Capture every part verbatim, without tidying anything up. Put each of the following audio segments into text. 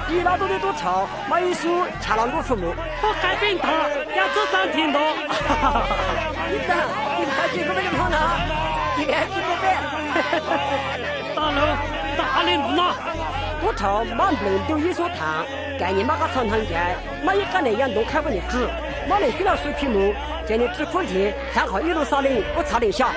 比拉多的督朝马耶稣查朗多父母， 我改变他，要做三天多。 你等，你还记得那个胖子？你还记得呗？ 大佬，大领嘛！ 督朝马不能丢耶稣堂，概念马个长堂街，马一干的杨东开过的纸，马能虽然水皮木，见你纸苦题，看好一路杀人，我差点下。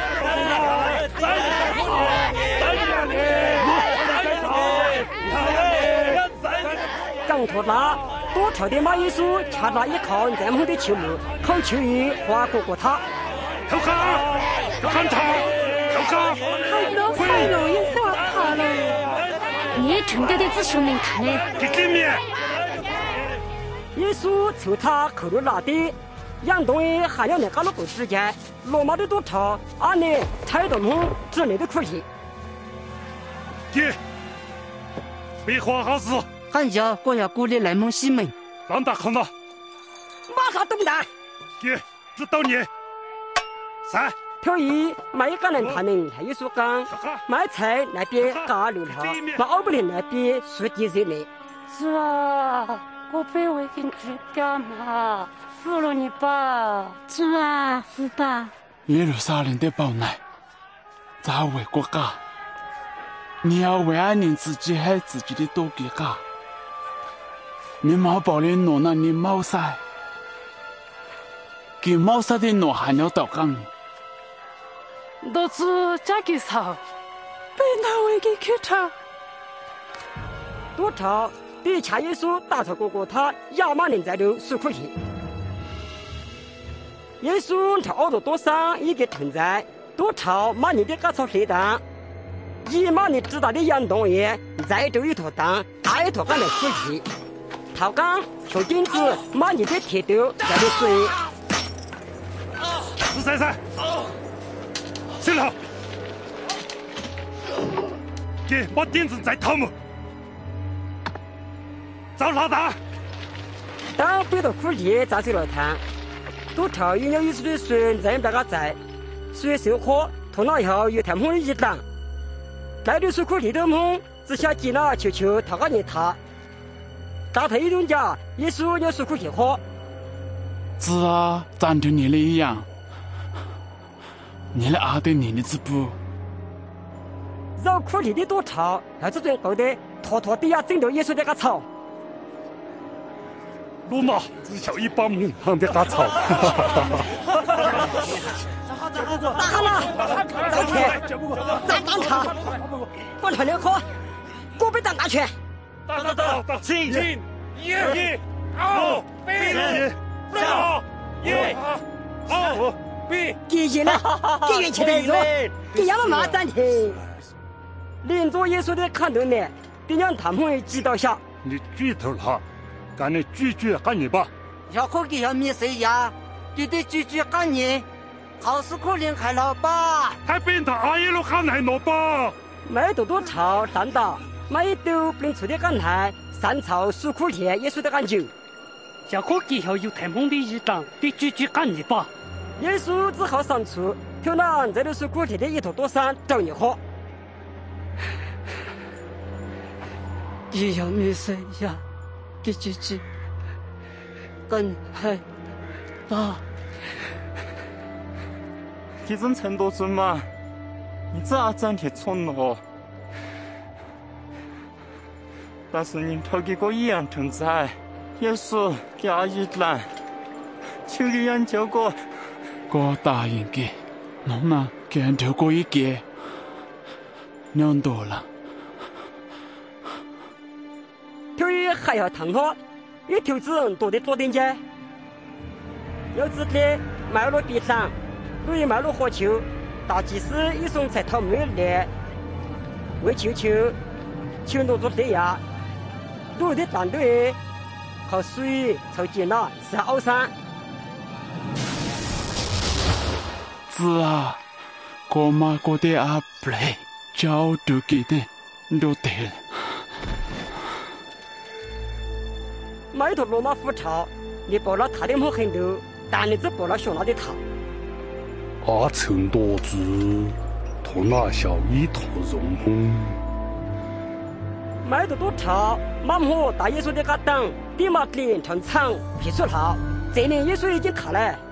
刚脱拉，多朝的马耶稣掐着一靠在梦的球木，口球一划过过他。 投降！投降他！投降！ 太老太老也是我怕了。你成的的子兄能看嘞？ 给给面！ 耶稣抽他口里拉的，杨东的还要那个路口之间，罗马的多朝，阿内踩到梦之类的苦题。 给，别慌好事。 俺家我要鼓励来蒙西门， 让他看到。 马上动弹。 给，知道你。三。 条一买一个人他能还有所讲，买菜那边嘎流条，买奥布林那边数几岁呢？ 是啊，我被我给你干嘛？服了你吧？是啊，是吧？ 耶路撒冷的宝奶，咋为国家？你要为安宁自己还自己的多给家。你冇保领挪那你冇晒，给冇晒的挪还要到岗。 都是这个少，被那位给去查。 多朝比恰耶稣大超过过他亚马人在流受苦题。耶稣朝奥多多上一个存在，多朝马尼的嘎草水当，一马尼知道的杨东爷在这一坨当，大一坨干的苦题。陶刚求金子马尼的铁丢在的水。 十三三。行了，给把钉子再掏么？找老大。 当背到苦地砸碎了汤，都朝有鸟一岁的孙在那个在，水收获头脑后有太空一档，带着水苦地的梦，只想见了求求他个人他，大头一顿家也稣要水苦地喝。 是啊，咱就你的一样。你来阿对你的字不？ 绕苦里的多吵，还是最高的拖拖地呀，整到耶稣这个草。 罗马只晓一把木行的个草。 打好了，再天，再当场，广场联合，国北当大权。 打打打打，请请，一、二、一、二、一、二。 给赢了，给运气的说，给杨妈妈暂停。连着耶稣的看头呢，得让他们知道下。 你举头了，赶紧举举赶你吧。 要可给要米谁呀？你得举举赶你，好事可能开了吧？ 还变他阿耶路看来了吧？ 买多多草上岛，买都并出的干台，三草수苦田耶稣的感觉。 要可给要有太梦的一档，得举举赶你吧。 耶稣只好上处，挑南在的是古铁的一头多山找你喝。 也要米谁呀？给举举，跟还吧。 这种程度是嘛？你这阿真铁冲了，但是你头给个一样存在，也是给阿一兰，求你研究过。 我答应给，侬呢？给人跳过一给，两多了。 条鱼还要烫好，一条子多的多点些。有子的卖了地上，路易卖了火球，大祭司一送才讨没来，为球球，球弄做这样，路的战队靠水凑近了是奥山。 是啊，我妈过的阿不来，教都给的，都对了。 买头罗马虎巢，你报了他的么很多，但你只报了小拿的他。 阿成多子，托那小一头容红。 买的多潮，马姆大耶稣的个灯，比马林成长批出好，这年耶稣已经卡了。